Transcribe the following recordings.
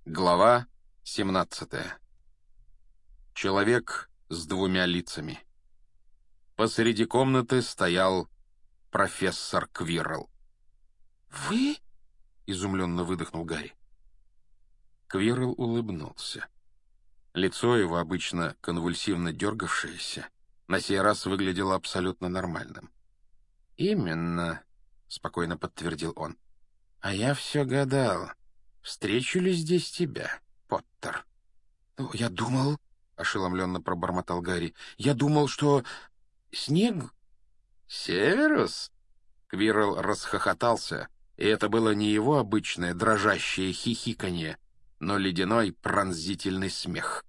Глава 17. Человек с двумя лицами. Посреди комнаты стоял профессор Квиррелл. «Вы?» — изумленно выдохнул Гарри. Квиррелл улыбнулся. Лицо его, обычно конвульсивно дергавшееся, на сей раз выглядело абсолютно нормальным. «Именно», — спокойно подтвердил он. «А я все гадал, встречу ли здесь тебя, Поттер?» «Ну, я думал...» — ошеломленно пробормотал Гарри. «Я думал, что... снег...» «Северус?» Квиррелл расхохотался, и это было не его обычное дрожащее хихиканье, но ледяной пронзительный смех.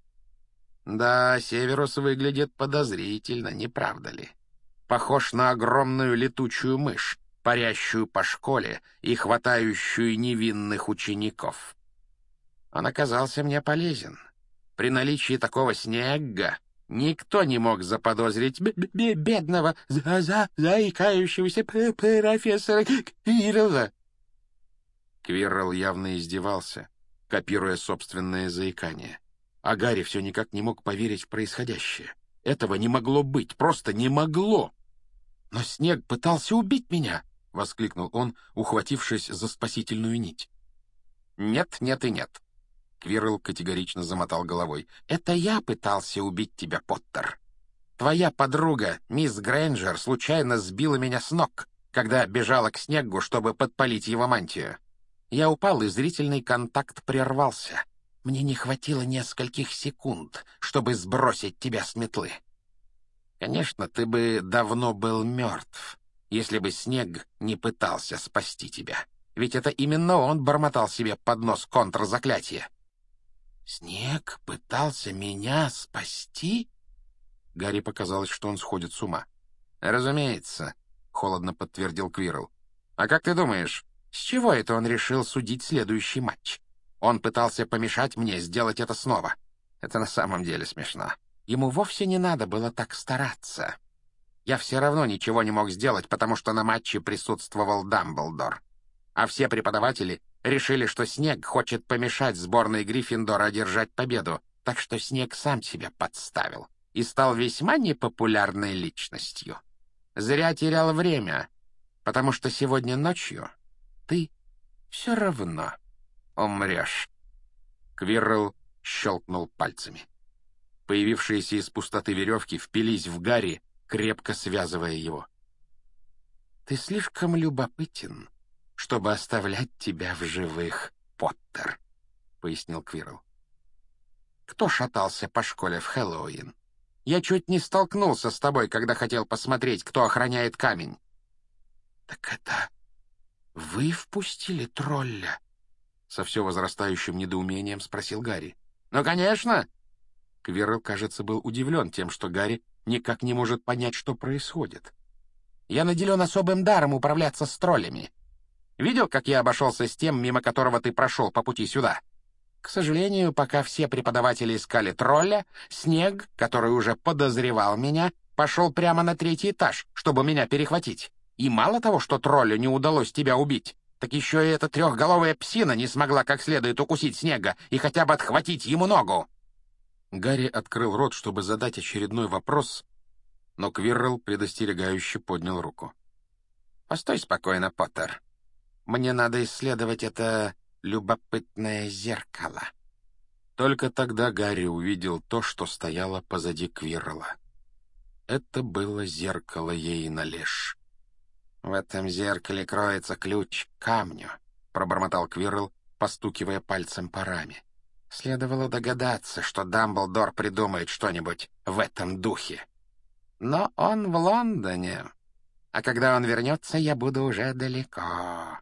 «Да, Северус выглядит подозрительно, не правда ли? Похож на огромную летучую мышь, парящую по школе и хватающую невинных учеников. Он оказался мне полезен. При наличии такого снега никто не мог заподозрить бедного, заикающегося профессора Квиррелла». Квиррелл явно издевался, копируя собственное заикание. А Гарри все никак не мог поверить в происходящее. Этого не могло быть, просто не могло. «Но снег пытался убить меня!» — воскликнул он, ухватившись за спасительную нить. «Нет, нет и нет». Квиррелл категорично замотал головой. «Это я пытался убить тебя, Поттер. Твоя подруга, мисс Грейнджер, случайно сбила меня с ног, когда бежала к снегу, чтобы подпалить его мантию. Я упал, и зрительный контакт прервался. Мне не хватило нескольких секунд, чтобы сбросить тебя с метлы. Конечно, ты бы давно был мертв, если бы снег не пытался спасти тебя. Ведь это именно он бормотал себе под нос контрзаклятие». «Снег пытался меня спасти?» Гарри показалось, что он сходит с ума. «Разумеется», — холодно подтвердил Квиррелл. «А как ты думаешь, с чего это он решил судить следующий матч? Он пытался помешать мне сделать это снова. Это на самом деле смешно. Ему вовсе не надо было так стараться. Я все равно ничего не мог сделать, потому что на матче присутствовал Дамблдор. А все преподаватели решили, что Снег хочет помешать сборной Гриффиндора одержать победу, так что Снег сам себя подставил и стал весьма непопулярной личностью. Зря терял время, потому что сегодня ночью ты все равно умрешь». Квиррелл щелкнул пальцами. Появившиеся из пустоты веревки впились в Гарри, крепко связывая его. «Ты слишком любопытен, чтобы оставлять тебя в живых, Поттер», — пояснил Квиррелл. «Кто шатался по школе в Хэллоуин? Я чуть не столкнулся с тобой, когда хотел посмотреть, кто охраняет камень». «Так это вы впустили тролля?» — со все возрастающим недоумением спросил Гарри. «Ну, конечно!» Квиррелл, кажется, был удивлен тем, что Гарри никак не может понять, что происходит. «Я наделен особым даром управляться с троллями. Видел, как я обошелся с тем, мимо которого ты прошел по пути сюда? К сожалению, пока все преподаватели искали тролля, Снег, который уже подозревал меня, пошел прямо на 3-й этаж, чтобы меня перехватить. И мало того, что троллю не удалось тебя убить, так еще и эта трехголовая псина не смогла как следует укусить Снега и хотя бы отхватить ему ногу». Гарри открыл рот, чтобы задать очередной вопрос, но Квиррелл предостерегающе поднял руку. «Постой спокойно, Поттер. Мне надо исследовать это любопытное зеркало». Только тогда Гарри увидел то, что стояло позади Квиррелла. Это было зеркало Ейналеш. «В этом зеркале кроется ключ к камню», — пробормотал Квиррелл, постукивая пальцем по раме. «Следовало догадаться, что Дамблдор придумает что-нибудь в этом духе. Но он в Лондоне, а когда он вернется, я буду уже далеко».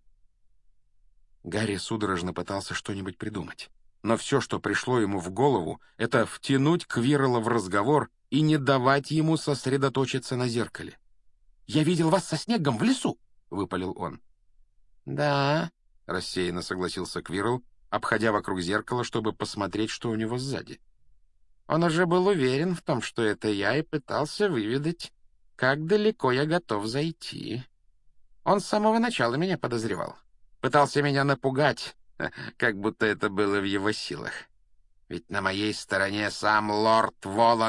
Гарри судорожно пытался что-нибудь придумать. Но все, что пришло ему в голову, это втянуть Квиррелла в разговор и не давать ему сосредоточиться на зеркале. «Я видел вас со Снегом в лесу!» — выпалил он. «Да», — рассеянно согласился Квиррелл, обходя вокруг зеркала, чтобы посмотреть, что у него сзади. Он уже был уверен в том, что это я, и пытался выведать, как далеко я готов зайти. Он с самого начала меня подозревал. Пытался меня напугать, Как будто это было в его силах. Ведь на моей стороне сам лорд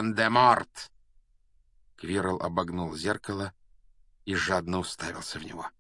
Волан-де-Морт. Квирл обогнул зеркало и жадно уставился в него.